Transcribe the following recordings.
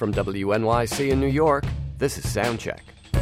From WNYC in New York, this is Soundcheck.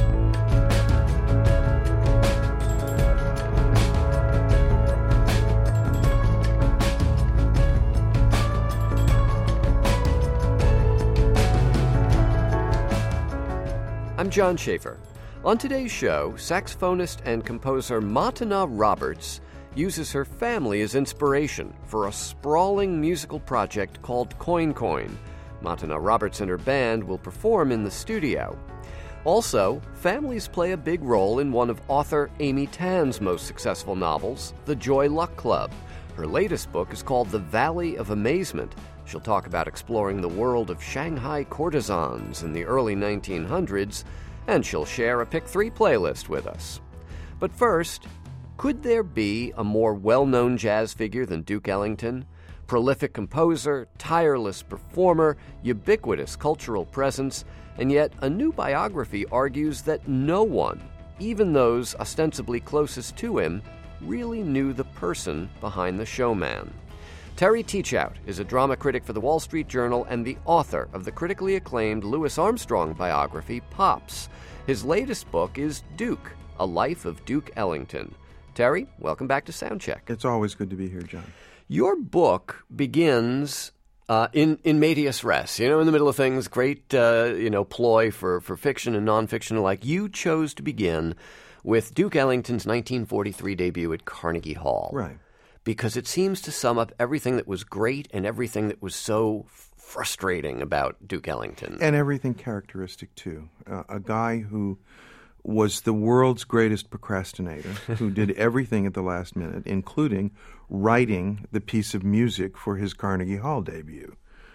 I'm John Schaefer. On today's show, saxophonist and composer Matana Roberts uses her family as inspiration for a sprawling musical project called Coin Coin. Matana Roberts and her band will perform in the studio. Also, families play a big role in one of author Amy Tan's most successful novels, The Joy Luck Club. Her latest book is called The Valley of Amazement. She'll talk about exploring the world of Shanghai courtesans in the early 1900s, and she'll share a Pick 3 playlist with us. But first, could there be a more well-known jazz figure than Duke Ellington? Prolific composer, tireless performer, ubiquitous cultural presence, and yet a new biography argues that no one, even those ostensibly closest to him, really knew the person behind the showman. Terry Teachout is a drama critic for the Wall Street Journal and the author of the critically acclaimed Louis Armstrong biography, Pops. His latest book is Duke, A Life of Duke Ellington. Terry, welcome back to Soundcheck. It's always good to be here, John. Your book begins in medias res, in the middle of things, great, ploy for fiction and nonfiction alike. You chose to begin with Duke Ellington's 1943 debut at Carnegie Hall. Right. Because it seems to sum up everything that was great and everything that was so frustrating about Duke Ellington. And everything characteristic, too. A guy who was the world's greatest procrastinator, who did everything at the last minute, including writing the piece of music for his Carnegie Hall debut.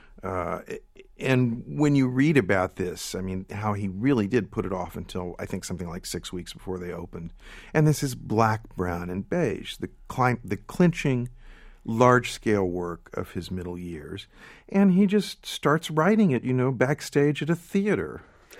And when you read about this, I mean, how he really did put it off until, I think, something like 6 weeks before they opened. And this is black, brown, and beige, the clinching, large-scale work of his middle years. And he just starts writing it, backstage at a theater.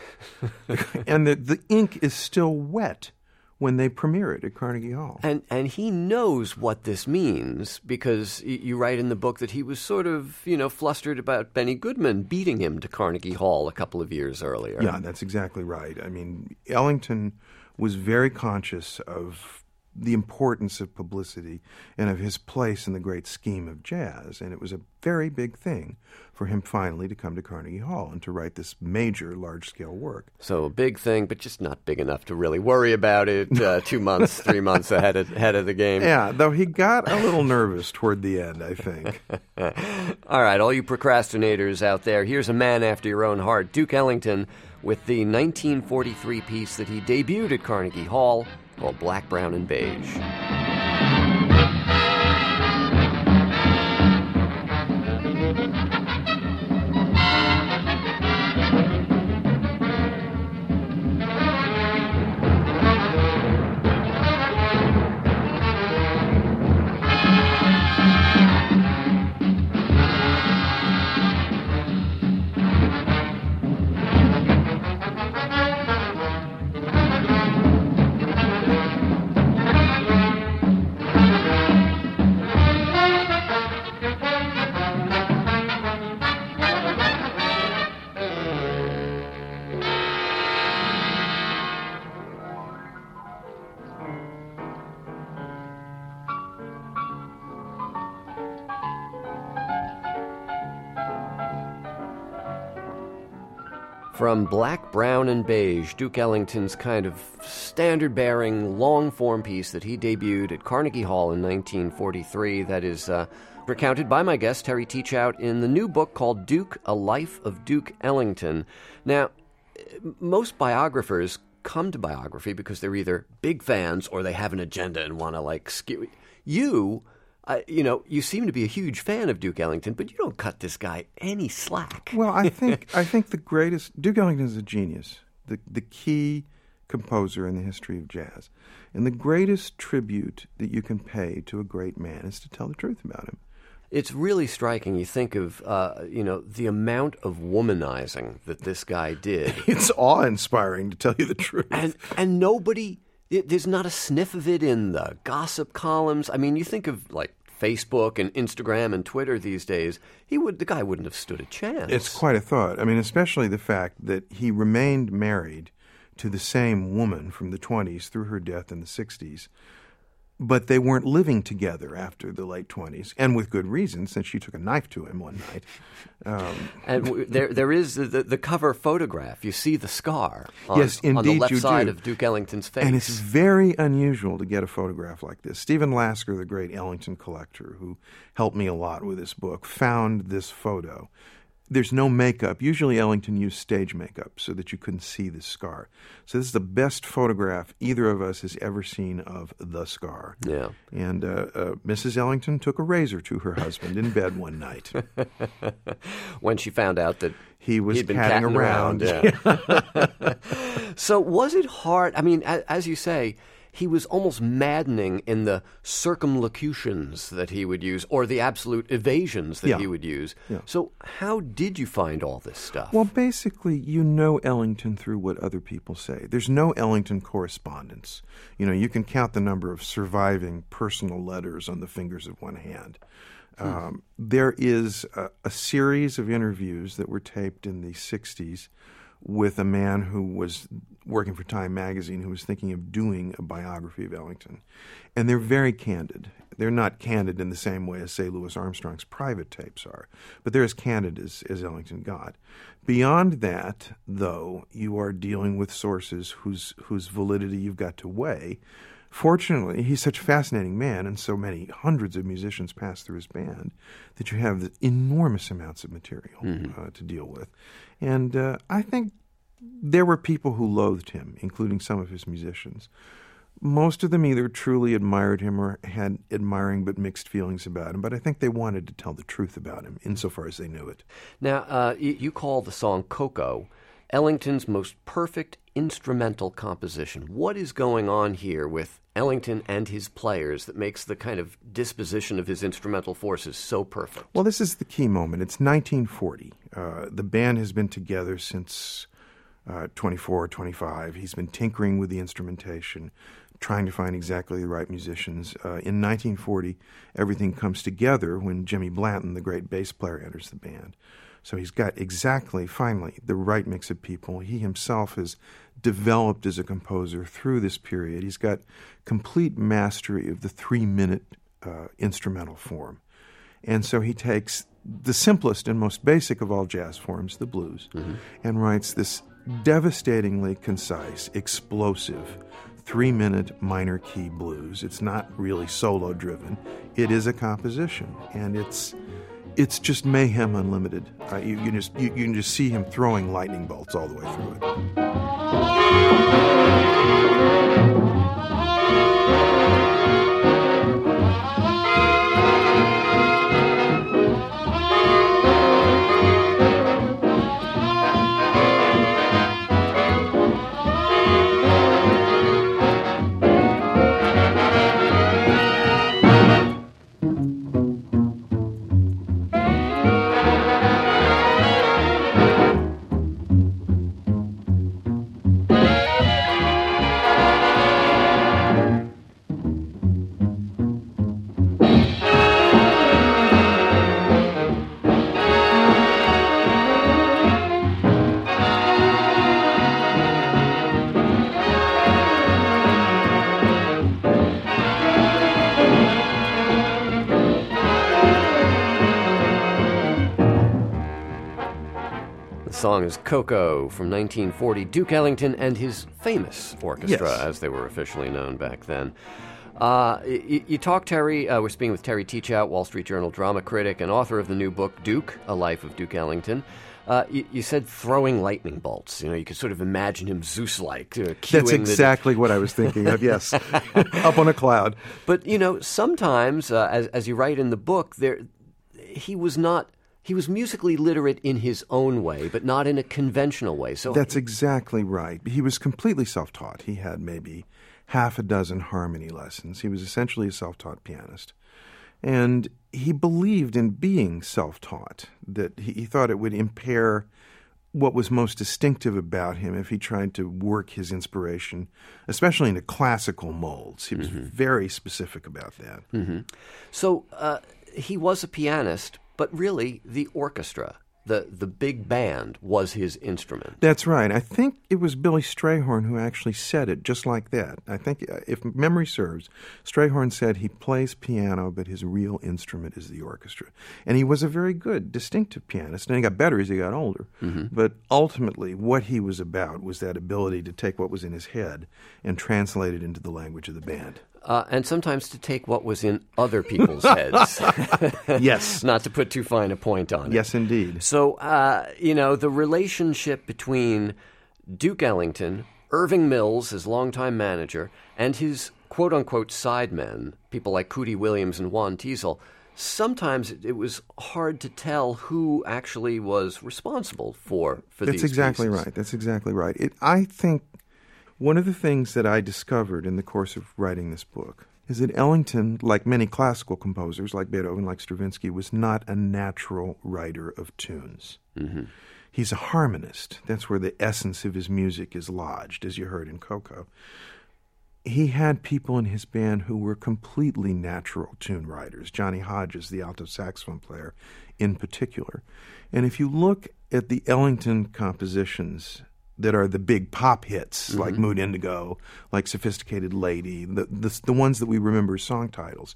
And the ink is still wet when they premiere it at Carnegie Hall. And he knows what this means because you write in the book that he was sort of, flustered about Benny Goodman beating him to Carnegie Hall a couple of years earlier. Yeah, that's exactly right. I mean, Ellington was very conscious of the importance of publicity and of his place in the great scheme of jazz. And it was a very big thing for him finally to come to Carnegie Hall and to write this major, large-scale work. So a big thing, but just not big enough to really worry about it 2 months, 3 months ahead of the game. Yeah, though he got a little nervous toward the end, I think. All right, all you procrastinators out there, here's a man after your own heart, Duke Ellington, with the 1943 piece that he debuted at Carnegie Hall, called Black, Brown, and Beige. From Black, Brown, and Beige, Duke Ellington's kind of standard-bearing, long-form piece that he debuted at Carnegie Hall in 1943 that is recounted by my guest, Terry Teachout, in the new book called Duke, A Life of Duke Ellington. Now, most biographers come to biography because they're either big fans or they have an agenda and want to, skew. You seem to be a huge fan of Duke Ellington, but you don't cut this guy any slack. Well, I think the greatest Duke Ellington is a genius, the key composer in the history of jazz, and the greatest tribute that you can pay to a great man is to tell the truth about him. It's really striking. You think of the amount of womanizing that this guy did. It's awe-inspiring, to tell you the truth. And nobody. There's not a sniff of it in the gossip columns. I mean, you think of Facebook and Instagram and Twitter these days, the guy wouldn't have stood a chance. It's quite a thought. I mean, especially the fact that he remained married to the same woman from the 20s through her death in the 60s. But they weren't living together after the late 20s, and with good reason, since she took a knife to him one night. And there is the cover photograph. You see the scar yes, indeed, on the left you side do. of Duke Ellington's face. And it's very unusual to get a photograph like this. Stephen Lasker, the great Ellington collector, who helped me a lot with this book, found this photo. There's no makeup. Usually Ellington used stage makeup so that you couldn't see the scar. So this is the best photograph either of us has ever seen of the scar. Yeah. And Mrs. Ellington took a razor to her husband in bed one night. When she found out that he was he'd been catting around. Yeah. So was it hard? I mean, as you say, he was almost maddening in the circumlocutions that he would use or the absolute evasions that he would use. Yeah. So how did you find all this stuff? Well, basically, you know Ellington through what other people say. There's no Ellington correspondence. You know, you can count the number of surviving personal letters on the fingers of one hand. There is a series of interviews that were taped in the 60s with a man who was working for Time magazine who was thinking of doing a biography of Ellington. And they're very candid. They're not candid in the same way as, say, Louis Armstrong's private tapes are, but they're as candid as Ellington got. Beyond that, though, you are dealing with sources whose validity you've got to weigh. Fortunately, he's such a fascinating man, and so many hundreds of musicians pass through his band, that you have enormous amounts of material to deal with. And I think there were people who loathed him, including some of his musicians. Most of them either truly admired him or had admiring but mixed feelings about him, but I think they wanted to tell the truth about him, insofar as they knew it. Now, you call the song Coco Ellington's most perfect instrumental composition. What is going on here with Ellington and his players that makes the kind of disposition of his instrumental forces so perfect? Well, this is the key moment. It's 1940. The band has been together since 24, 25. He's been tinkering with the instrumentation, trying to find exactly the right musicians. In 1940, everything comes together when Jimmy Blanton, the great bass player, enters the band. So he's got exactly, finally, the right mix of people. He himself has developed as a composer through this period. He's got complete mastery of the 3-minute instrumental form. And so he takes the simplest and most basic of all jazz forms, the blues, and writes this devastatingly concise, explosive, 3-minute minor key blues. It's not really solo-driven. It is a composition, and it's just mayhem unlimited. You can just see him throwing lightning bolts all the way through it. The song is Coco from 1940, Duke Ellington and his famous orchestra, Yes. as they were officially known back then. You talk, Terry, we're speaking with Terry Teachout, Wall Street Journal drama critic and author of the new book, Duke, A Life of Duke Ellington. You said throwing lightning bolts. You know, you could sort of imagine him Zeus-like. Cueing That's exactly what I was thinking of, yes. Up on a cloud. But, you know, sometimes, as you write in the book, he was musically literate in his own way, but not in a conventional way. So That's exactly right. He was completely self-taught. He had maybe half a dozen harmony lessons. He was essentially a self-taught pianist. And he believed in being self-taught, that he thought it would impair what was most distinctive about him if he tried to work his inspiration, especially into classical molds. He was very specific about that. So he was a pianist, but really the orchestra, the big band, was his instrument. That's right. I think it was Billy Strayhorn who actually said it just like that. I think, if memory serves, Strayhorn said he plays piano, but his real instrument is the orchestra. And he was a very good, distinctive pianist, and he got better as he got older. But ultimately, what he was about was that ability to take what was in his head and translate it into the language of the band. And sometimes to take what was in other people's heads. Yes. Not to put too fine a point on it. Yes, indeed. So, the relationship between Duke Ellington, Irving Mills, his longtime manager, and his quote-unquote sidemen, people like Cootie Williams and Juan Teasel, sometimes it was hard to tell who actually was responsible for these That's exactly pieces. right. That's exactly right. I think one of the things that I discovered in the course of writing this book is that Ellington, like many classical composers, like Beethoven, like Stravinsky, was not a natural writer of tunes. He's a harmonist. That's where the essence of his music is lodged, as you heard in Coco. He had people in his band who were completely natural tune writers, Johnny Hodges, the alto saxophone player, in particular. And if you look at the Ellington compositions that are the big pop hits, like Mood Indigo, like Sophisticated Lady, the ones that we remember as song titles,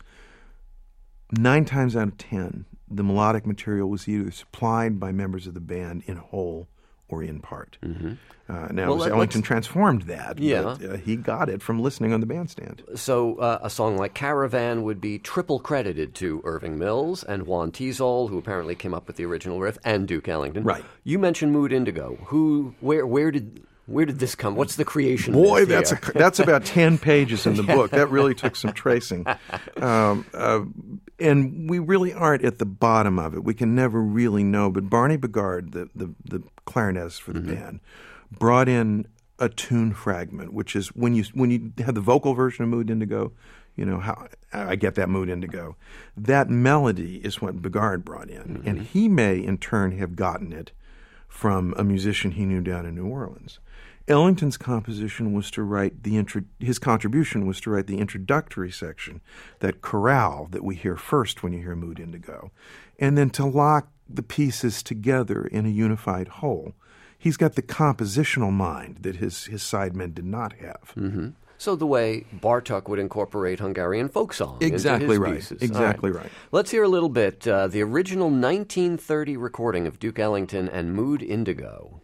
9 times out of 10, the melodic material was either supplied by members of the band in whole or in part. Now, Ellington transformed that, but he got it from listening on the bandstand. So a song like Caravan would be triple credited to Irving Mills and Juan Teasel, who apparently came up with the original riff, and Duke Ellington. Right. You mentioned Mood Indigo. Where did this come? What's the creation? Boy, myth here? that's about 10 pages in the book. That really took some tracing. And we really aren't at the bottom of it. We can never really know. But Barney Bigard, the clarinetist for the band, brought in a tune fragment, which is when you have the vocal version of Mood Indigo, how I get that Mood Indigo. That melody is what Bigard brought in. And he may, in turn, have gotten it from a musician he knew down in New Orleans. Ellington's composition was to write his contribution was to write the introductory section, that chorale that we hear first when you hear Mood Indigo, and then to lock the pieces together in a unified whole. He's got the compositional mind that his sidemen did not have. So the way Bartók would incorporate Hungarian folk song Exactly into his right. pieces. Exactly right. Let's hear a little bit. The original 1930 recording of Duke Ellington and Mood Indigo.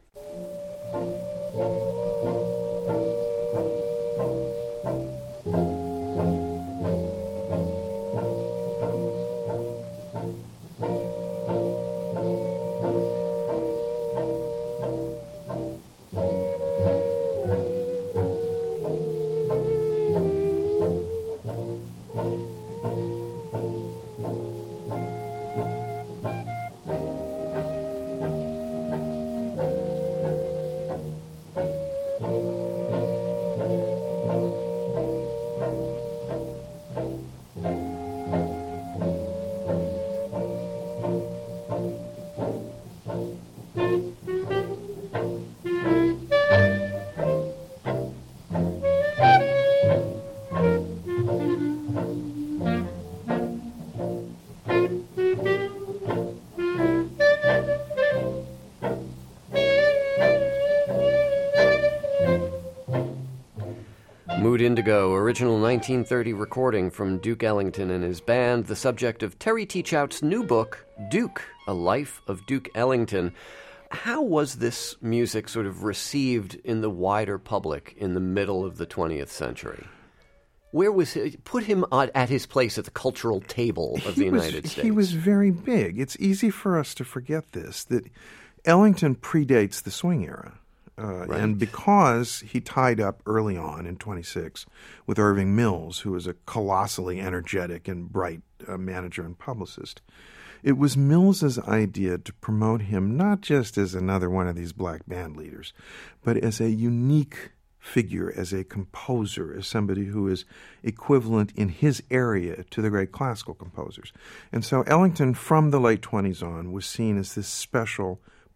Mood Indigo, original 1930 recording from Duke Ellington and his band, the subject of Terry Teachout's new book, Duke, A Life of Duke Ellington. How was this music sort of received in the wider public in the middle of the 20th century? Where was it? Put him at his place at the cultural table of the United States. He was very big. It's easy for us to forget this, that Ellington predates the swing era. Right. And because he tied up early on in 26 with Irving Mills, who was a colossally energetic and bright manager and publicist, it was Mills's idea to promote him not just as another one of these black band leaders, but as a unique figure, as a composer, as somebody who is equivalent in his area to the great classical composers. And so Ellington, from the late 20s on, was seen as this special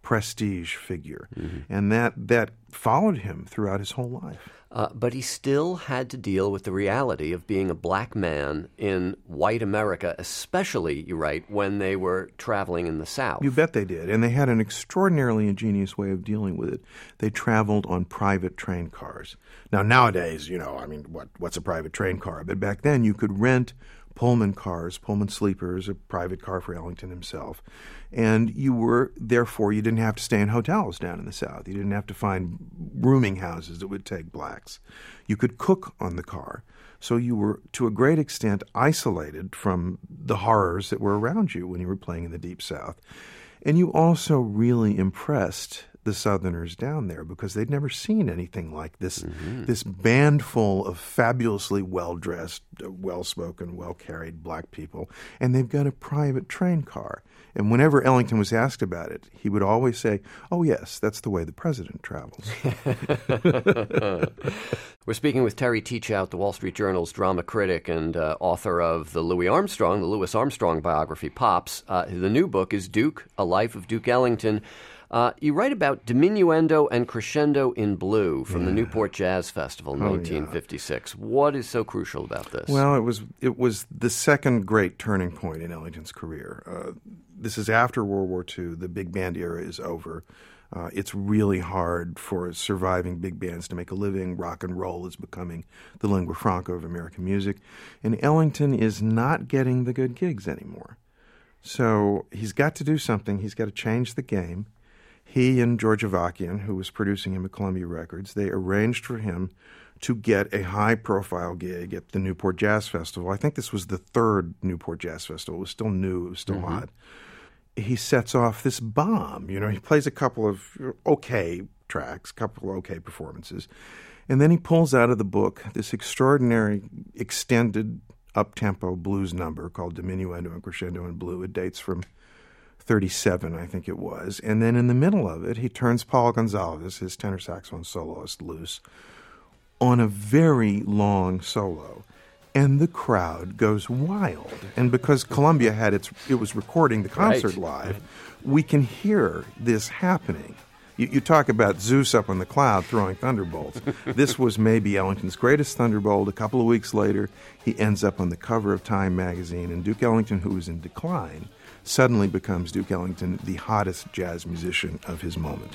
prestige figure. And that followed him throughout his whole life. But he still had to deal with the reality of being a black man in white America, especially, you write, when they were traveling in the South. You bet they did. And they had an extraordinarily ingenious way of dealing with it. They traveled on private train cars. Now, nowadays, what's a private train car? But back then, you could rent Pullman cars, Pullman sleepers, a private car for Ellington himself. And you didn't have to stay in hotels down in the South. You didn't have to find rooming houses that would take blacks. You could cook on the car. So you were, to a great extent, isolated from the horrors that were around you when you were playing in the Deep South. And you also really impressed the Southerners down there because they'd never seen anything like this. This band full of fabulously well-dressed, well-spoken, well-carried black people, and they've got a private train car. And whenever Ellington was asked about it, he would always say, "Oh yes, that's the way the president travels." We're speaking with Terry Teachout, the Wall Street Journal's drama critic and author of the Louis Armstrong biography, Pops. The new book is Duke, A Life of Duke Ellington. You write about Diminuendo and Crescendo in Blue from the Newport Jazz Festival in 1956. What is so crucial about this? Well, it was the second great turning point in Ellington's career. This is after World War II. The big band era is over. It's really hard for surviving big bands to make a living. Rock and roll is becoming the lingua franca of American music. And Ellington is not getting the good gigs anymore. So he's got to do something. He's got to change the game. He and George Avakian, who was producing him at Columbia Records, they arranged for him to get a high-profile gig at the Newport Jazz Festival. I think this was the third Newport Jazz Festival. It was still new. It was still hot. He sets off this bomb. He plays a couple of okay tracks, a couple of okay performances. And then he pulls out of the book this extraordinary, extended, up-tempo blues number called Diminuendo and Crescendo in Blue. It dates from 1937, I think it was. And then in the middle of it, he turns Paul Gonzalez, his tenor saxophone soloist, loose on a very long solo. And the crowd goes wild. And because Columbia it was recording the concert live, we can hear this happening. You talk about Zeus up on the cloud throwing thunderbolts. This was maybe Ellington's greatest thunderbolt. A couple of weeks later, he ends up on the cover of Time magazine, and Duke Ellington, who was in decline, suddenly becomes Duke Ellington, the hottest jazz musician of his moment.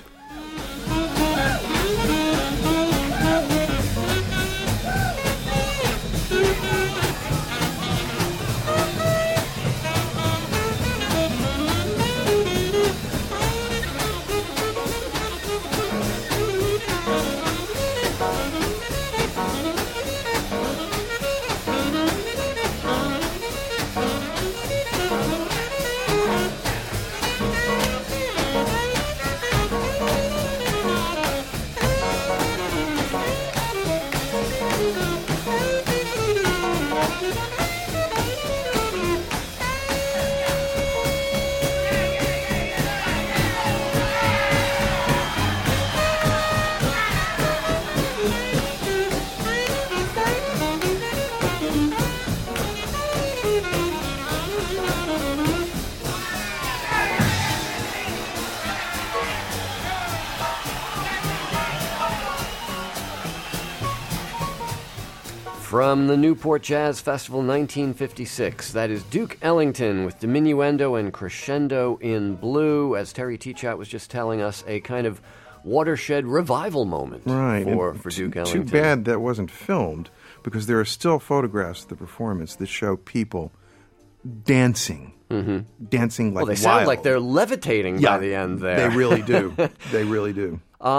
From the Newport Jazz Festival 1956, that is Duke Ellington with Diminuendo and Crescendo in Blue, as Terry Teachout was just telling us, a kind of watershed revival moment for Duke Ellington. Too bad that wasn't filmed, because there are still photographs of the performance that show people dancing, dancing like they sound like they're levitating by the end there. They really do. They really do.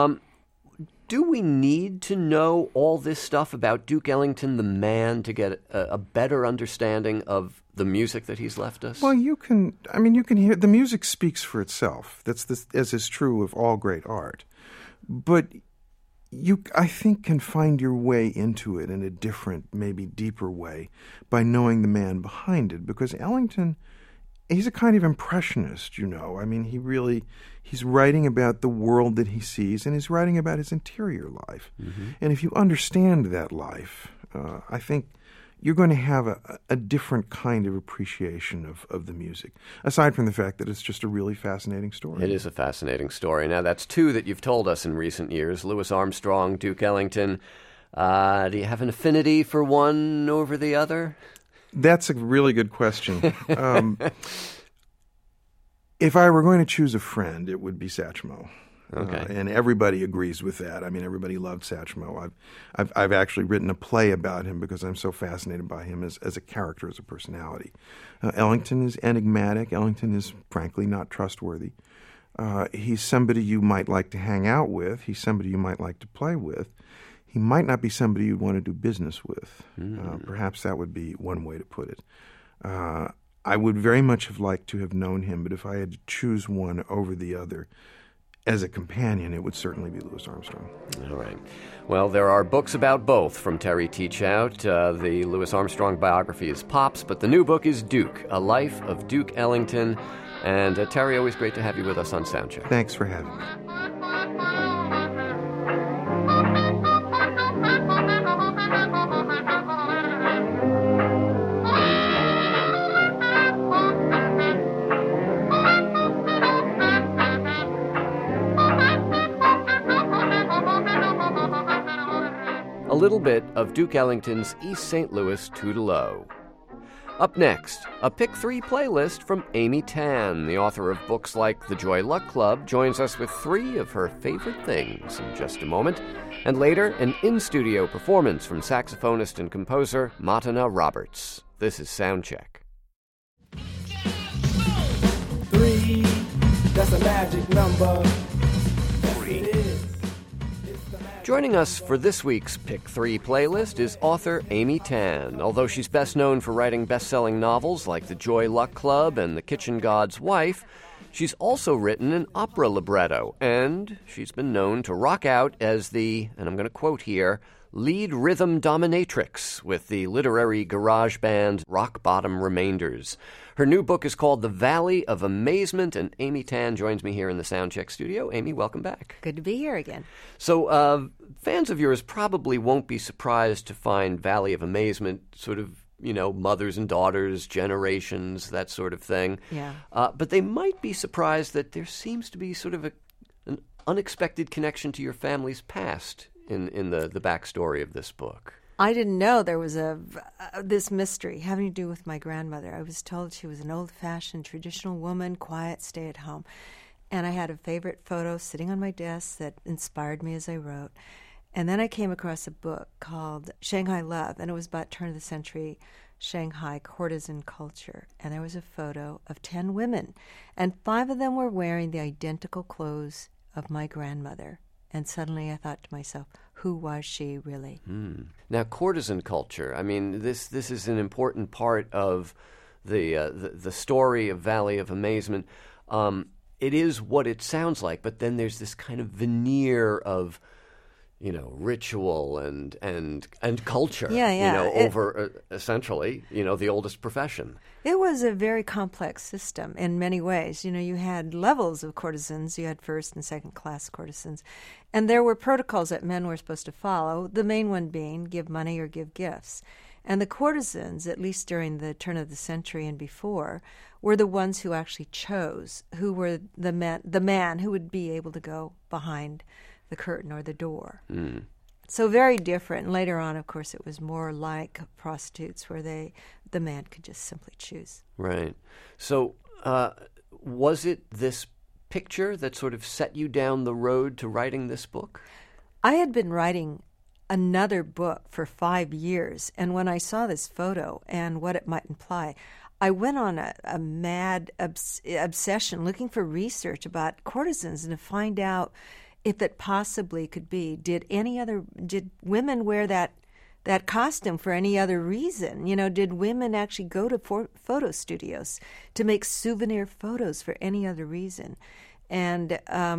Do we need to know all this stuff about Duke Ellington, the man, to get a better understanding of the music that he's left us? Well, you can hear the music speaks for itself. As is true of all great art. But you, I think, can find your way into it in a different, maybe deeper way by knowing the man behind it. Because Ellington, he's a kind of impressionist, he's writing about the world that he sees, and he's writing about his interior life. And if you understand that life, I think you're going to have a different kind of appreciation of the music, aside from the fact that it's just a really fascinating story. It is a fascinating story. Now, that's two that you've told us in recent years, Louis Armstrong, Duke Ellington. Do you have an affinity for one over the other? That's a really good question. If I were going to choose a friend, it would be Satchmo. Okay. And everybody agrees with that. I mean, everybody loved Satchmo. I've actually written a play about him because I'm so fascinated by him as a character, as a personality. Ellington is enigmatic. Ellington is, frankly, not trustworthy. He's somebody you might like to hang out with. He's somebody you might like to play with. He might not be somebody you'd want to do business with. Perhaps that would be one way to put it. I would very much have liked to have known him, but if I had to choose one over the other as a companion, it would certainly be Louis Armstrong. All right. Well, there are books about both from Terry Teachout. The Louis Armstrong biography is Pops, but the new book is Duke, A Life of Duke Ellington. And Terry, always great to have you with us on Soundcheck. Thanks for having me. A little bit of Duke Ellington's East St. Louis Toodle-O. Up next, a Pick 3 playlist from Amy Tan, the author of books like The Joy Luck Club, joins us with 3 of her favorite things in just a moment. And later, an in-studio performance from saxophonist and composer Matana Roberts. This is Soundcheck. 3, that's a magic number. Yes, it is. Joining us for this week's Pick 3 playlist is author Amy Tan. Although she's best known for writing best-selling novels like The Joy Luck Club and The Kitchen God's Wife, she's also written an opera libretto, and she's been known to rock out as the, and I'm going to quote here, lead rhythm dominatrix with the literary garage band Rock Bottom Remainders. Her new book is called The Valley of Amazement, and Amy Tan joins me here in the Soundcheck studio. Amy, welcome back. Good to be here again. So fans of yours probably won't be surprised to find Valley of Amazement sort of, you know, mothers and daughters, generations, that sort of thing. Yeah. But they might be surprised that there seems to be sort of an unexpected connection to your family's past in the backstory of this book. I didn't know there was this mystery having to do with my grandmother. I was told she was an old-fashioned, traditional woman, quiet, stay-at-home. And I had a favorite photo sitting on my desk that inspired me as I wrote. And then I came across a book called Shanghai Love, and it was about turn-of-the-century Shanghai courtesan culture. And there was a photo of 10 women, and 5 of them were wearing the identical clothes of my grandmother. And suddenly I thought to myself, who was she really? Now, courtesan culture, I mean, this is an important part of the story of Valley of Amazement. It is what it sounds like, but then there's this kind of veneer of, you know, ritual and culture, Yeah. you know, over essentially, you know, the oldest profession. It was a very complex system in many ways. You know, you had levels of courtesans. You had first and second class courtesans. And there were protocols that men were supposed to follow, the main one being give money or give gifts. And the courtesans, at least during the turn of the century and before, were the ones who actually chose who were the man who would be able to go behind the curtain or the door. So very different. And later on, of course, it was more like prostitutes where the man could just simply choose. Right. So was it this picture that sort of set you down the road to writing this book? I had been writing another book for 5 years, and when I saw this photo and what it might imply, I went on a mad obsession looking for research about courtesans and to find out if it possibly could be. Did women wear that costume for any other reason? You know, did women actually go to photo studios to make souvenir photos for any other reason? And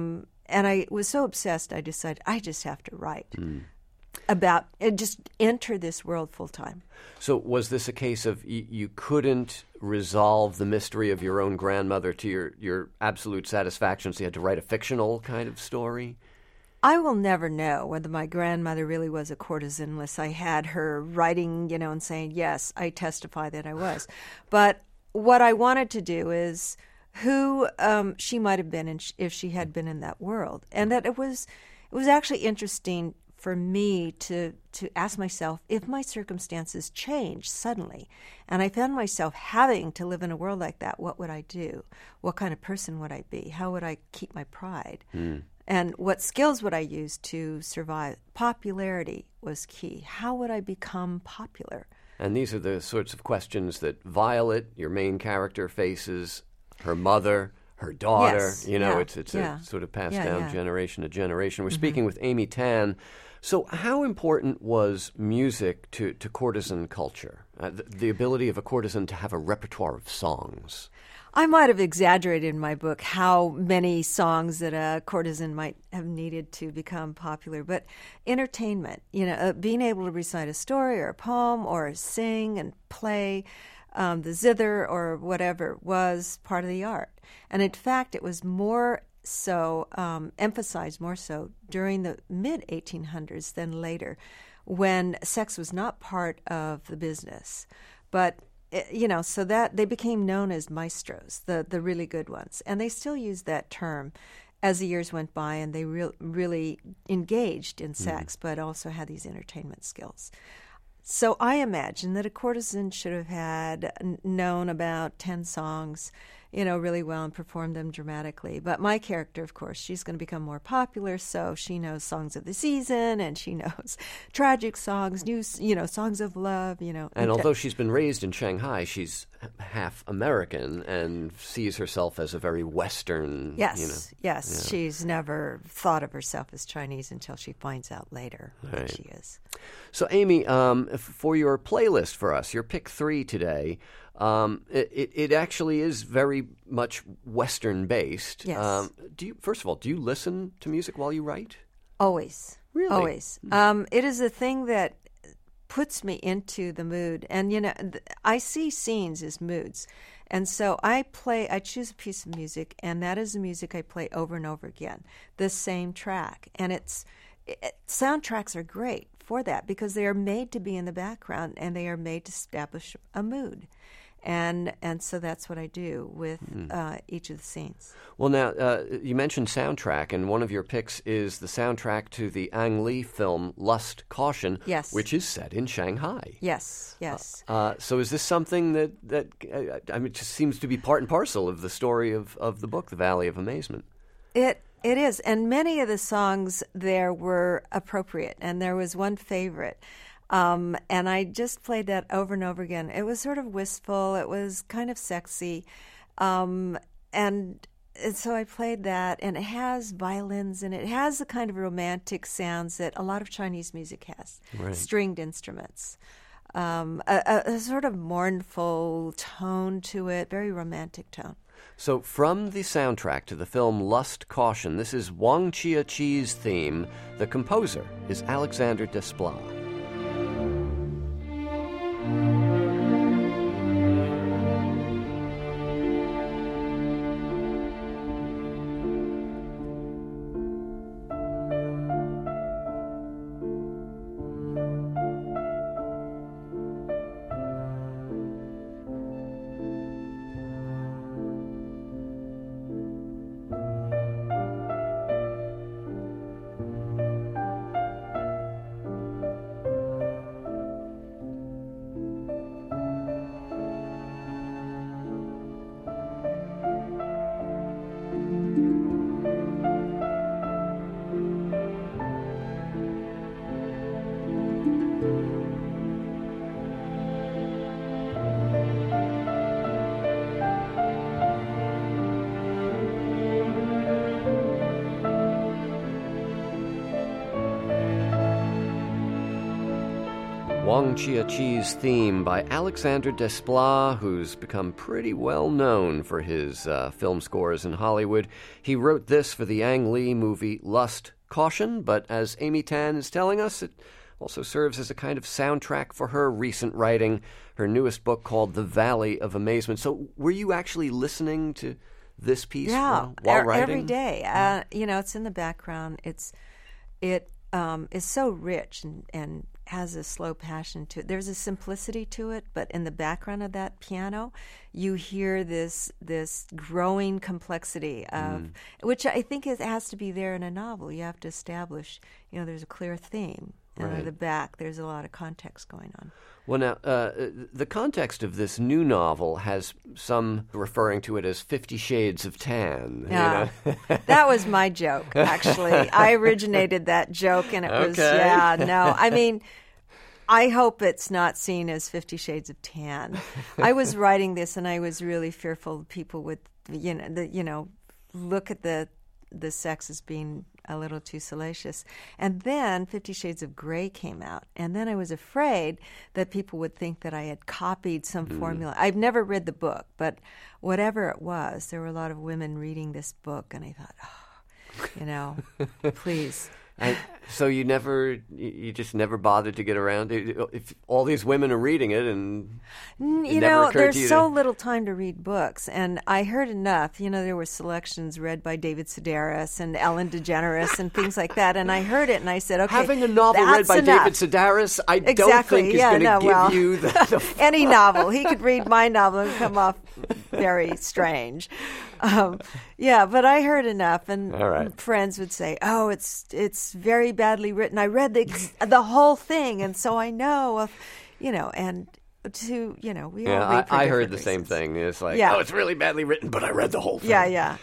I was so obsessed, I decided I just have to write about and just enter this world full time. So was this a case of you couldn't resolve the mystery of your own grandmother to your absolute satisfaction, so you had to write a fictional kind of story? I will never know whether my grandmother really was a courtesan unless I had her writing, and saying, yes, I testify that I was. But what I wanted to do is who she might have been if she had been in that world. And that it was actually interesting for me to ask myself if my circumstances changed suddenly and I found myself having to live in a world like that, what would I do? What kind of person would I be? How would I keep my pride? And what skills would I use to survive? Popularity was key. How would I become popular? And these are the sorts of questions that Violet, your main character, faces, her mother, her daughter. Yes. It's a sort of passed down generation to generation. We're speaking with Amy Tan. So how important was music to courtesan culture, the ability of a courtesan to have a repertoire of songs? I might have exaggerated in my book how many songs that a courtesan might have needed to become popular, but entertainment, being able to recite a story or a poem or sing and play the zither or whatever was part of the art. And in fact, it was more so, emphasized more so during the mid-1800s than later, when sex was not part of the business. But, so that they became known as maestros, the really good ones. And they still use that term as the years went by, and they really engaged in sex, but also had these entertainment skills. So I imagine that a courtesan should have had known about 10 songs, really well and performed them dramatically. But my character, of course, she's going to become more popular, so she knows songs of the season, and she knows tragic songs, songs of love, And although she's been raised in Shanghai, she's half American and sees herself as a very Western. Yes. She's never thought of herself as Chinese until she finds out later that she is. So, Amy, for your playlist for us, your pick 3 today, it actually is very much Western-based. Yes. First of all, do you listen to music while you write? Always. Really? Always. It is a thing that puts me into the mood. And, I see scenes as moods. And so I choose a piece of music, and that is the music I play over and over again, the same track. And soundtracks are great for that because they are made to be in the background and they are made to establish a mood. And so that's what I do with each of the scenes. Well, now, you mentioned soundtrack, and one of your picks is the soundtrack to the Ang Lee film Lust, Caution, yes, which is set in Shanghai. Yes. So is this something that it just seems to be part and parcel of the story of the book, The Valley of Amazement? It is, and many of the songs there were appropriate, and there was one favorite. And I just played that over and over again. It was sort of wistful. It was kind of sexy. And so I played that, and it has violins, and it has the kind of romantic sounds that a lot of Chinese music has, stringed instruments. A sort of mournful tone to it, very romantic tone. So from the soundtrack to the film Lust, Caution, this is Wang Chia-chi's theme. The composer is Alexander Desplat. Wang Chia-chi's theme by Alexander Desplat, who's become pretty well known for his film scores in Hollywood. He wrote this for the Ang Lee movie Lust, Caution, but as Amy Tan is telling us, it also serves as a kind of soundtrack for her recent writing, her newest book called The Valley of Amazement. So were you actually listening to this piece while writing? Every day. It's in the background. it is so rich and has a slow passion to it. There's a simplicity to it, but in the background of that piano, you hear this growing complexity of which I think has to be there in a novel. You have to establish, there's a clear theme, and Right. at the back there's a lot of context going on. Well, now, the context of this new novel has some referring to it as 50 Shades of Tan. Yeah, that was my joke, actually. I originated that joke, and it was, Okay. I mean, I hope it's not seen as 50 Shades of Tan. I was writing this, and I was really fearful people would, look at the sex as being a little too salacious. And then 50 Shades of Grey came out. And then I was afraid that people would think that I had copied some formula. I've never read the book, but whatever it was, there were a lot of women reading this book. And I thought, please. So you just never bothered to get around to if all these women are reading it, and it never occurred to there's you so little time to read books, and I heard enough. There were selections read by David Sedaris and Ellen DeGeneres and things like that, and I heard it, and I said, okay, having a novel read that's by enough. David Sedaris, I don't Exactly. think is Yeah, going to no, give well, you the any novel. He could read my novel and come off very strange. But I heard enough, and All right. friends would say, "Oh, it's very badly written." I read the whole thing, and so I know, and we all read for I heard different the same reasons. thing. It's like, Yeah. oh, it's really badly written, but I read the whole thing. Yeah.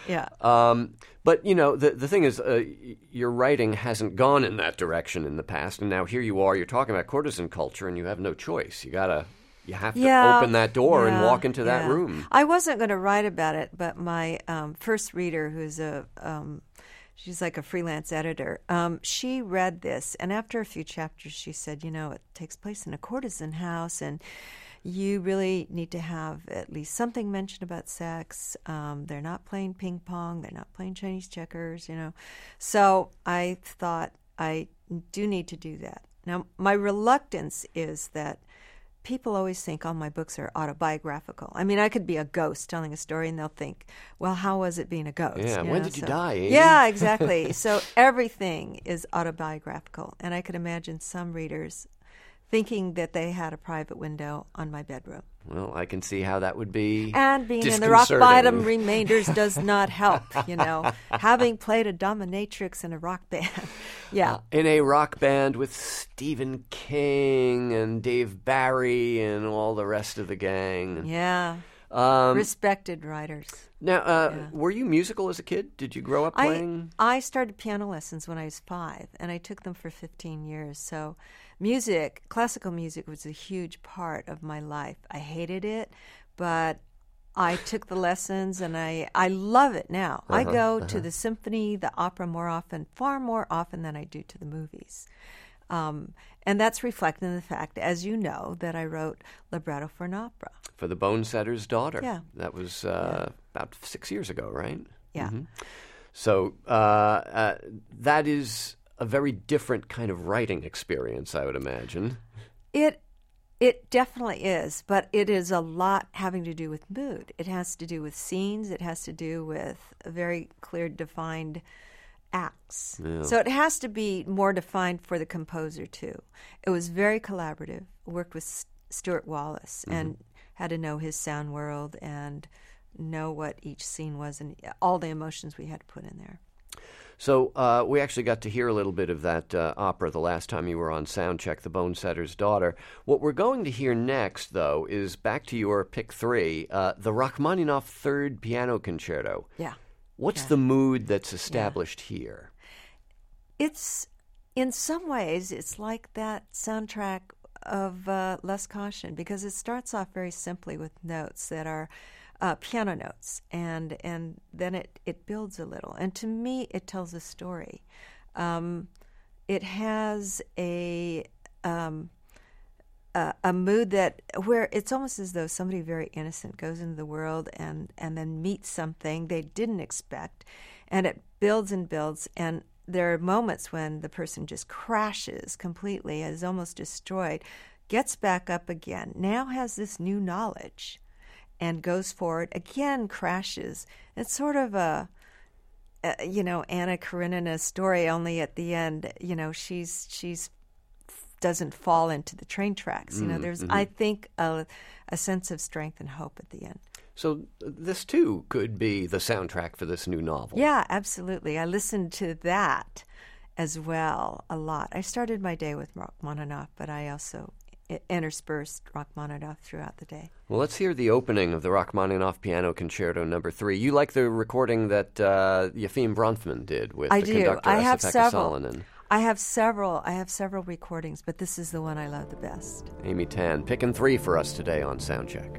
But the thing is, your writing hasn't gone in that direction in the past, and now here you are. You're talking about courtesan culture, and you have no choice. You have to open that door and walk into that room. I wasn't going to write about it, but my first reader, who's she's like a freelance editor, she read this, and after a few chapters, she said, it takes place in a courtesan house, and you really need to have at least something mentioned about sex. They're not playing ping pong. They're not playing Chinese checkers, So I thought I do need to do that. Now, my reluctance is that people always think all my books are autobiographical. I mean, I could be a ghost telling a story, and they'll think, well, how was it being a ghost? Yeah, when did you die, Amy? Yeah, exactly. So everything is autobiographical, and I could imagine some readers thinking that they had a private window on my bedroom. Well, I can see how that would be And being in the rock bottom disconcerting. remainders does not help, having played a dominatrix in a rock band. Yeah. In a rock band with Stephen King and Dave Barry and all the rest of the gang. Yeah. Um, Respected writers. Now, were you musical as a kid? Did you grow up playing? I started piano lessons when I was 5, and I took them for 15 years. So classical music was a huge part of my life. I hated it, but I took the lessons, and I love it now. I go to the symphony, the opera far more often than I do to the movies. And that's reflected in the fact, as you know, that I wrote libretto for an opera. For The Bone Setter's Daughter. Yeah. That was about 6 years ago, right? Yeah. Mm-hmm. So that is a very different kind of writing experience, I would imagine. It definitely is, but it is a lot having to do with mood. It has to do with scenes. It has to do with a very clear, defined acts. Yeah. So it has to be more defined for the composer, too. It was very collaborative. I worked with Stuart Wallace and had to know his sound world and know what each scene was and all the emotions we had to put in there. So we actually got to hear a little bit of that opera the last time you were on Soundcheck, The Bone Setter's Daughter. What we're going to hear next, though, is back to your pick 3, the Rachmaninoff Third Piano Concerto. Yeah. What's the mood that's established here? It's, in some ways, it's like that soundtrack of Less Caution, because it starts off very simply with notes that are piano notes, and then it builds a little. And to me, it tells a story. It has a mood where it's almost as though somebody very innocent goes into the world and then meets something they didn't expect, and it builds and builds, and there are moments when the person just crashes completely, is almost destroyed, gets back up again, now has this new knowledge, and goes forward, again crashes. It's sort of Anna Karenina's story. Only at the end, she's doesn't fall into the train tracks. There's I think a sense of strength and hope at the end. So this too could be the soundtrack for this new novel. Yeah, absolutely. I listened to that as well a lot. I started my day with Rachmaninoff, but I also interspersed Rachmaninoff throughout the day. Well, let's hear the opening of the Rachmaninoff Piano Concerto No. 3. You like the recording that Yefim Bronfman did with conductor Esa-Pekka Salonen. I have several recordings, but this is the one I love the best. Amy Tan picking 3 for us today on Soundcheck.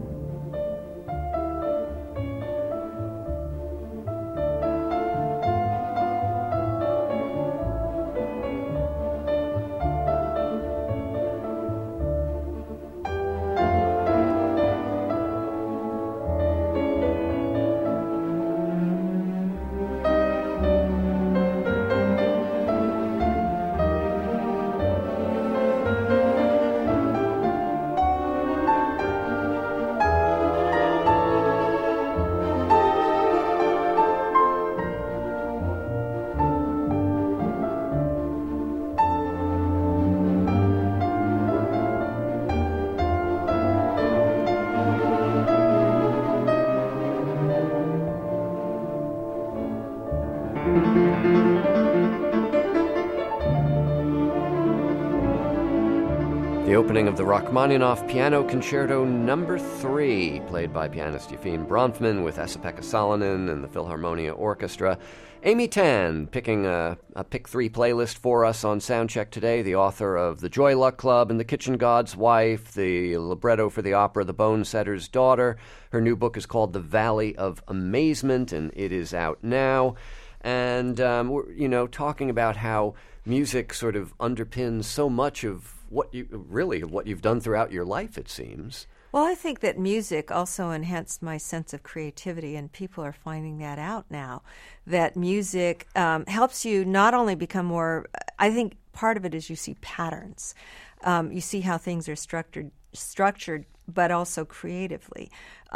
The opening of the Rachmaninoff Piano Concerto No. 3, played by pianist Yefim Bronfman with Esa-Pekka Salonen and the Philharmonia Orchestra. Amy Tan picking a Pick 3 playlist for us on Soundcheck today, the author of The Joy Luck Club and The Kitchen God's Wife, the libretto for the opera The Bone Setter's Daughter. Her new book is called The Valley of Amazement, and it is out now. And we're, talking about how music sort of underpins so much of what you've done throughout your life, it seems. Well, I think that music also enhanced my sense of creativity, and people are finding that out now, that music helps you not only become more, I think part of it is you see patterns. You see how things are structured, but also creatively.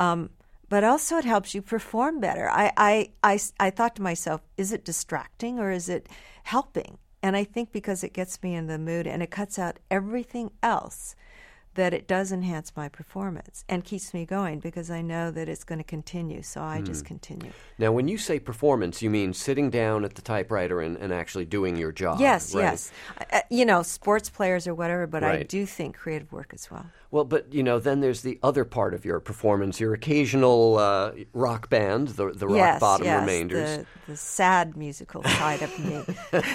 But also it helps you perform better. I thought to myself, is it distracting or is it helping? And I think because it gets me in the mood and it cuts out everything else, that it does enhance my performance and keeps me going because I know that it's going to continue, so I just continue. Now, when you say performance, you mean sitting down at the typewriter and actually doing your job, yes, right? Yes. Sports players or whatever, but right. I do think creative work as well. Well, but, then there's the other part of your performance, your occasional rock band, the Rock Bottom Remainders. The sad musical side of me.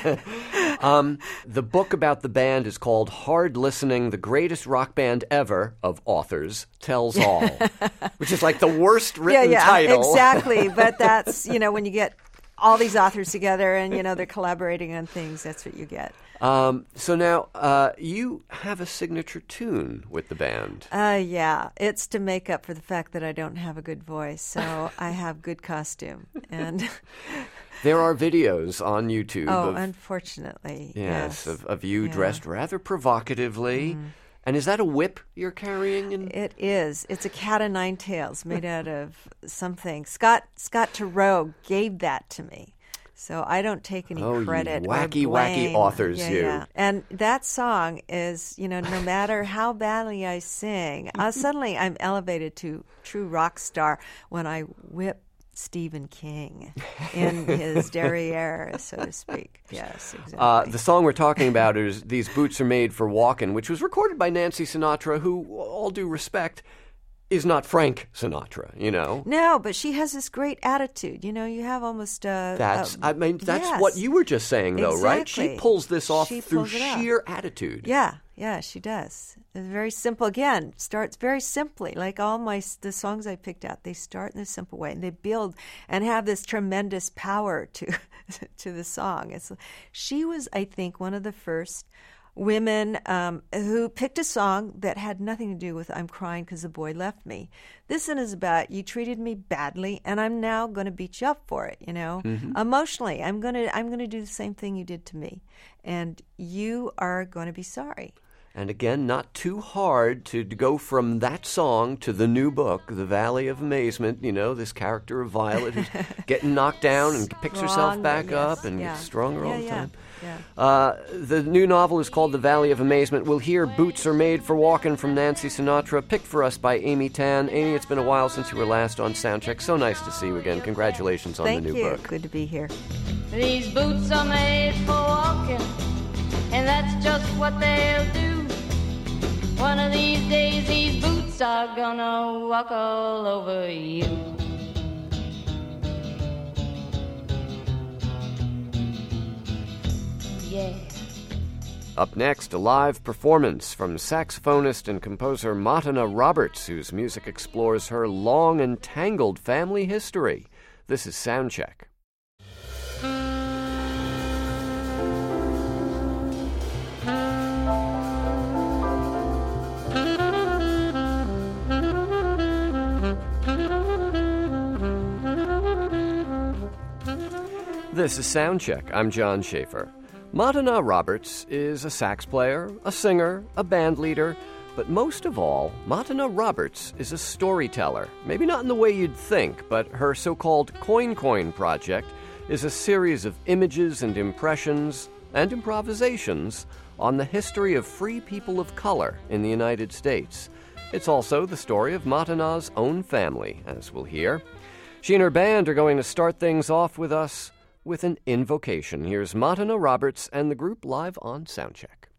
The book about the band is called Hard Listening, the Greatest Rock Band Ever of Authors Tells All, which is like the worst written title. Exactly. But that's, when you get all these authors together and, they're collaborating on things, that's what you get. So now you have a signature tune with the band. Yeah. It's to make up for the fact that I don't have a good voice, so I have good costume. And there are videos on YouTube. Unfortunately. Yes. Of you dressed rather provocatively. Mm. And is that a whip you're carrying? It is. It's a cat o' nine tails made out of something. Scott Turow gave that to me. So I don't take any credit. You wacky authors, you. Yeah. And that song is, no matter how badly I sing, suddenly I'm elevated to true rock star when I whip Stephen King in his derriere, so to speak. Yes, exactly. The song we're talking about is These Boots Are Made for Walkin', which was recorded by Nancy Sinatra, who, all due respect, is not Frank Sinatra, No, but she has this great attitude. You have almost that's yes. what you were just saying, though, exactly. Right? She pulls this off through sheer attitude. Yeah, she does. It's very simple. Again, starts very simply. Like all the songs I picked out, they start in a simple way and they build and have this tremendous power to the song. She was, I think, one of the first women who picked a song that had nothing to do with I'm crying because the boy left me. This one is about you treated me badly and I'm now going to beat you up for it, Mm-hmm. Emotionally, I'm going to do the same thing you did to me and you are going to be sorry. And again, not too hard to go from that song to the new book, The Valley of Amazement. You know, this character of Violet who's getting knocked down and picks herself back up and gets stronger all the time. The new novel is called The Valley of Amazement. We'll hear Boots Are Made for Walking from Nancy Sinatra, picked for us by Amy Tan. Amy, it's been a while since you were last on Soundcheck. So nice to see you again. Congratulations on the new book. Good to be here. These boots are made for walking, and that's just what they'll do. One of these days these boots are gonna walk all over you. Yeah. Up next, a live performance from saxophonist and composer Matana Roberts, whose music explores her long and tangled family history. This is Soundcheck. This is Soundcheck. I'm John Schaefer. Matana Roberts is a sax player, a singer, a band leader, but most of all, Matana Roberts is a storyteller. Maybe not in the way you'd think, but her so-called Coin project is a series of images and impressions and improvisations on the history of free people of color in the United States. It's also the story of Matana's own family, as we'll hear. She and her band are going to start things off with us with an invocation. Here's Matana Roberts and the group live on Soundcheck.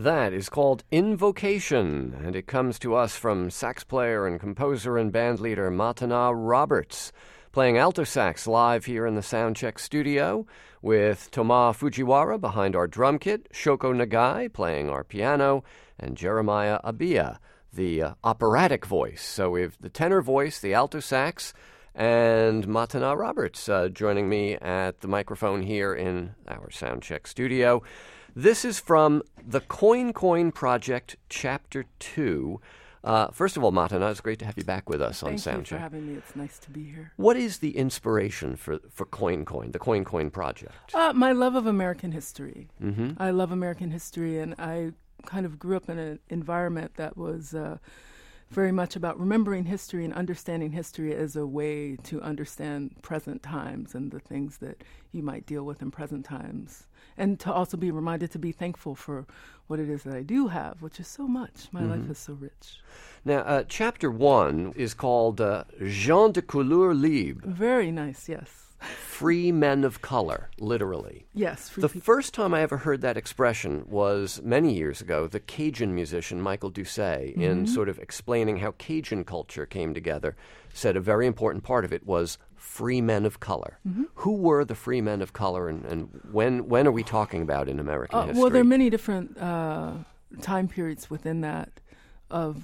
That is called Invocation, and it comes to us from sax player and composer and bandleader Matana Roberts, playing alto sax live here in the Soundcheck studio, with Toma Fujiwara behind our drum kit, Shoko Nagai playing our piano, and Jeremiah Abiya, the operatic voice. So we have the tenor voice, the alto sax, and Matana Roberts joining me at the microphone here in our Soundcheck studio. This is from the Coin Project, Chapter 2. First of all, Matana, it's great to have you back with us on Soundcheck. Thank you for having me. It's nice to be here. What is the inspiration for Coin, the Coin Project? My love of American history. Mm-hmm. I love American history, and I kind of grew up in an environment that was very much about remembering history and understanding history as a way to understand present times and the things that you might deal with in present times. And to also be reminded to be thankful for what it is that I do have, which is so much. My life is so rich. Now, Chapter 1 is called Gens de couleur libre. Very nice, yes. Free men of color, literally. Yes. Free The people. first time I ever heard that expression was many years ago. The Cajun musician Michael Doucet, in sort of explaining how Cajun culture came together, said a very important part of it was free men of color. Who were the free men of color, and when are we talking about in American history? Well, there are many different time periods within that of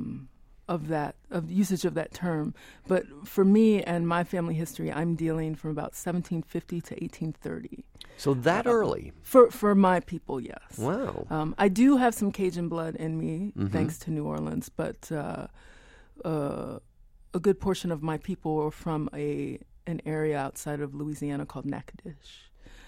usage of that term. But for me and my family history, I'm dealing from about 1750 to 1830. So that early? For my people, yes. Wow. I do have some Cajun blood in me, thanks to New Orleans, but a good portion of my people were from an area outside of Louisiana called Natchitoches.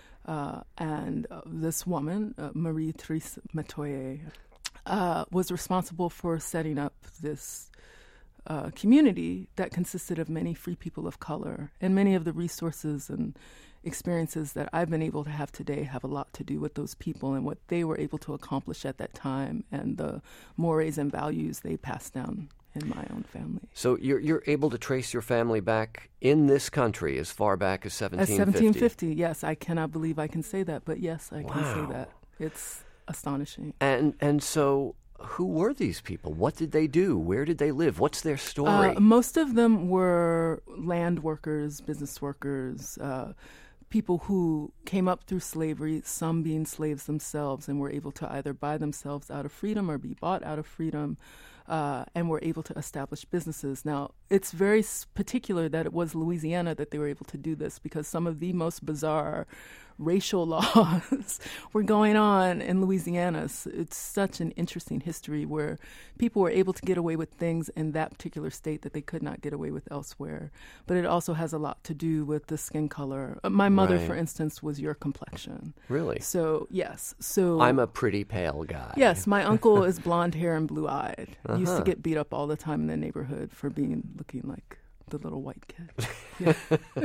And this woman, Marie Therese Metoyer, was responsible for setting up this community that consisted of many free people of color. And many of the resources and experiences that I've been able to have today have a lot to do with those people and what they were able to accomplish at that time and the mores and values they passed down in my own family. So you're able to trace your family back in this country as far back as 1750? As 1750, yes. I cannot believe I can say that, but yes, I can say that. It's astonishing. And so who were these people? What did they do? Where did they live? What's their story? Most of them were land workers, business workers, people who came up through slavery, some being slaves themselves, and were able to either buy themselves out of freedom or be bought out of freedom, and were able to establish businesses. Now, it's very particular that it was Louisiana that they were able to do this, because some of the most bizarre racial laws were going on in Louisiana. It's such an interesting history where people were able to get away with things in that particular state that they could not get away with elsewhere. But it also has a lot to do with the skin color. My mother, for instance, was your complexion. Really? So, yes. So I'm a pretty pale guy. Yes, my uncle is blonde hair and blue-eyed. Used to get beat up all the time in the neighborhood for looking like the little white kid. Yeah.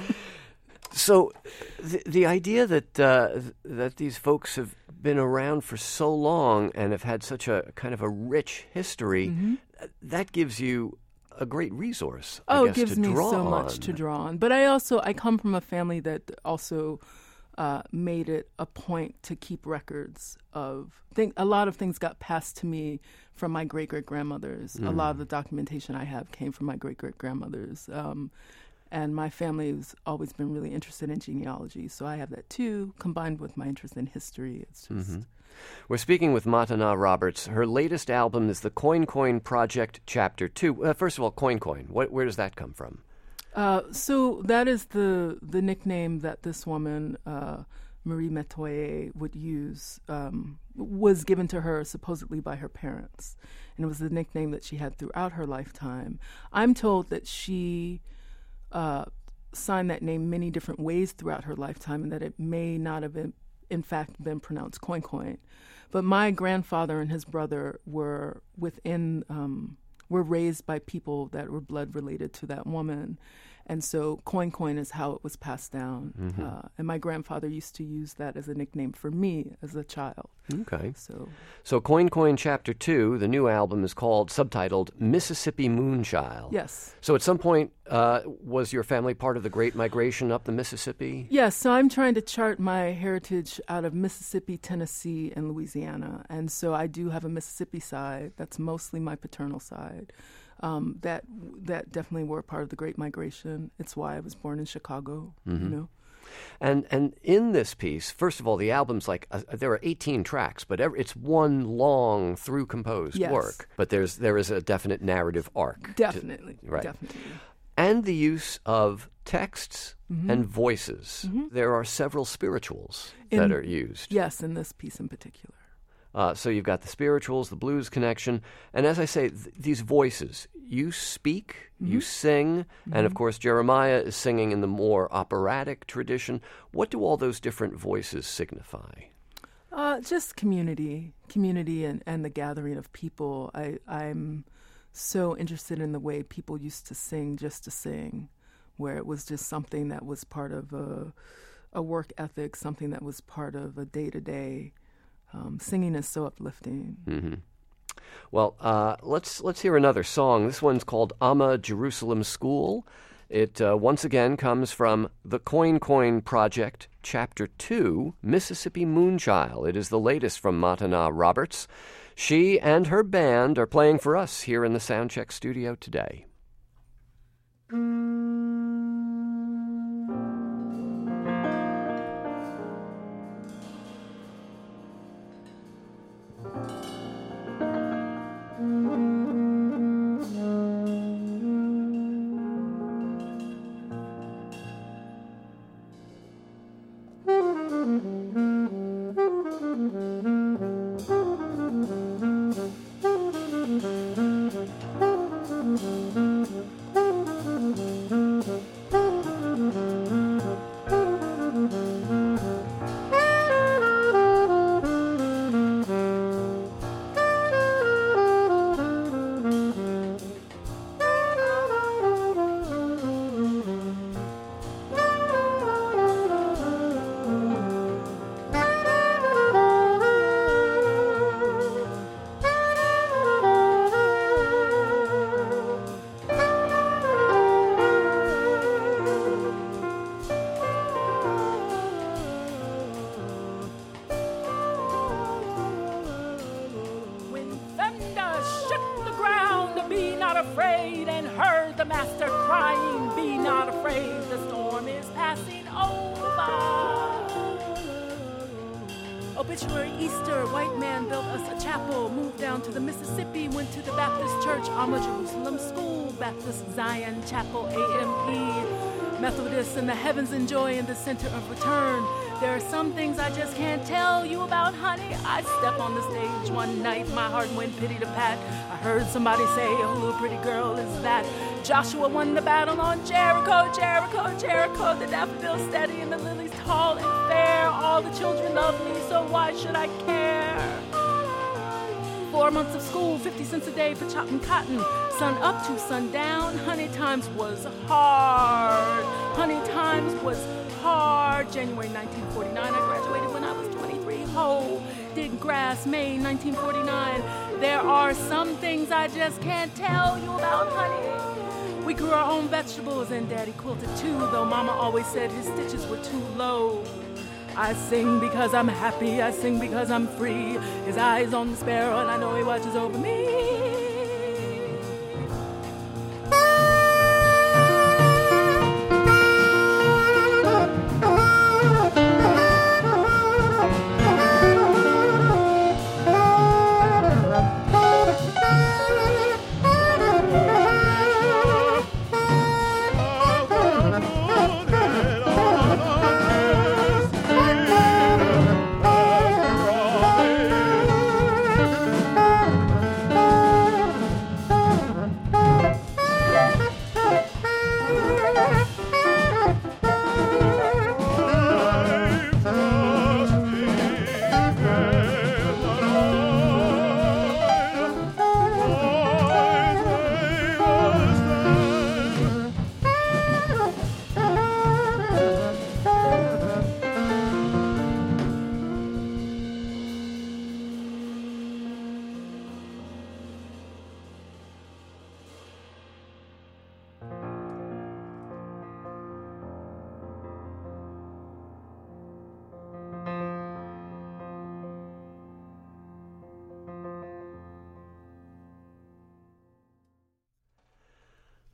So the idea that these folks have been around for so long and have had such a kind of a rich history, that gives you a great resource, I guess, it gives to me draw so on. much to draw on. But I come from a family that also made it a point to keep records of things. A lot of things got passed to me from my great-great-grandmothers. A lot of the documentation I have came from my great-great-grandmothers. And my family has always been really interested in genealogy, so I have that too, combined with my interest in history. It's just... We're speaking with Matana Roberts. Her latest album is the Coin Project, Chapter 2. First of all, Coin. Where does that come from? So that is the nickname that this woman, Marie Metoyer, would use, was given to her supposedly by her parents. And it was the nickname that she had throughout her lifetime. I'm told that she signed that name many different ways throughout her lifetime, and that it may not have in fact been pronounced Coin. But my grandfather and his brother were raised by people that were blood related to that woman. And so Coin is how it was passed down. And my grandfather used to use that as a nickname for me as a child. Okay. So Coin Chapter 2, the new album, is subtitled Mississippi Moonchild. yes. So at some point, was your family part of the Great Migration up the Mississippi? Yes, so I'm trying to chart my heritage out of Mississippi, Tennessee, and Louisiana. And so I do have a Mississippi side. That's mostly my paternal side. That definitely were part of the Great Migration. It's why I was born in Chicago, you know. And in this piece, first of all, the album's there are 18 tracks, but it's one long through composed Yes. work. But there is a definite narrative arc. Definitely, Right. definitely. And the use of texts and voices. There are several spirituals that are used. Yes, in this piece in particular. So you've got the spirituals, the blues connection, and as I say, these voices. You speak, you sing, and of course Jeremiah is singing in the more operatic tradition. What do all those different voices signify? Just community and the gathering of people. I'm so interested in the way people used to sing just to sing, where it was just something that was part of a work ethic, something that was part of a day-to-day. Singing is so uplifting. Mm-hmm. Well, let's hear another song. This one's called Amma Jerusalem School. It once again comes from the Coin Project, Chapter 2, Mississippi Moonchild. It is the latest from Matanah Roberts. She and her band are playing for us here in the Soundcheck studio today. Afraid and heard the master crying, be not afraid, the storm is passing over. Obituary Easter, white man built us a chapel, moved down to the Mississippi, went to the Baptist church, Amma Jerusalem School, Baptist Zion Chapel, AME, Methodist in the heavens and joy in the center of return. There are some things I just can't tell you about, honey. I stepped on the stage one night, my heart went pity to pat. I heard somebody say, oh, little pretty girl is that. Joshua won the battle on Jericho, Jericho, Jericho. The daffodils steady and the lilies tall and fair. All the children love me, so why should I care? 4 months of school, 50 cents a day for chopping cotton. Sun up to sundown, honey, times was hard. Honey, times was hard. January 1949, I graduated when I was 23. Ho, dig grass, May 1949. There are some things I just can't tell you about, honey. We grew our own vegetables and Daddy quilted too, though Mama always said his stitches were too low. I sing because I'm happy, I sing because I'm free. His eyes on the sparrow and I know he watches over me.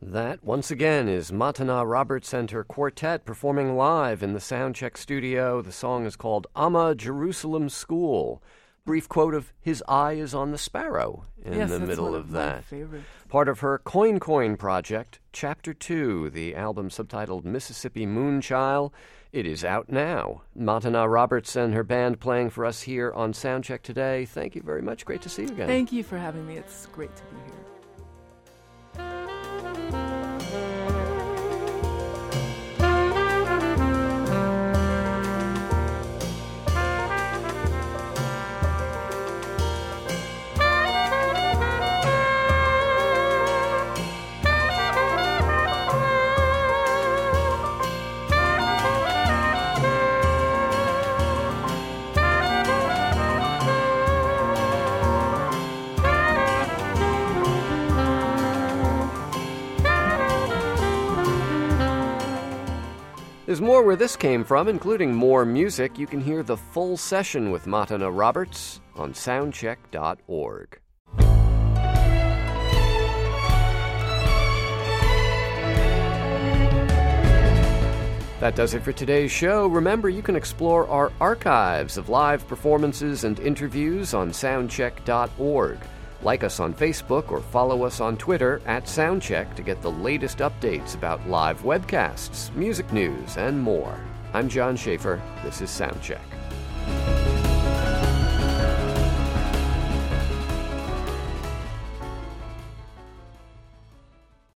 That, once again, is Matana Roberts and her quartet performing live in the Soundcheck studio. The song is called Amma Jerusalem School. Brief quote of "His eye is on the sparrow" in the middle of that. Part of her Coin project, Chapter 2, the album subtitled Mississippi Moonchild. It is out now. Matana Roberts and her band playing for us here on Soundcheck today. Thank you very much. Great to see you again. Thank you for having me. It's great to be here. There's more where this came from, including more music. You can hear the full session with Matana Roberts on soundcheck.org. That does it for today's show. Remember, you can explore our archives of live performances and interviews on soundcheck.org. Like us on Facebook or follow us on Twitter at Soundcheck to get the latest updates about live webcasts, music news, and more. I'm John Schaefer. This is Soundcheck.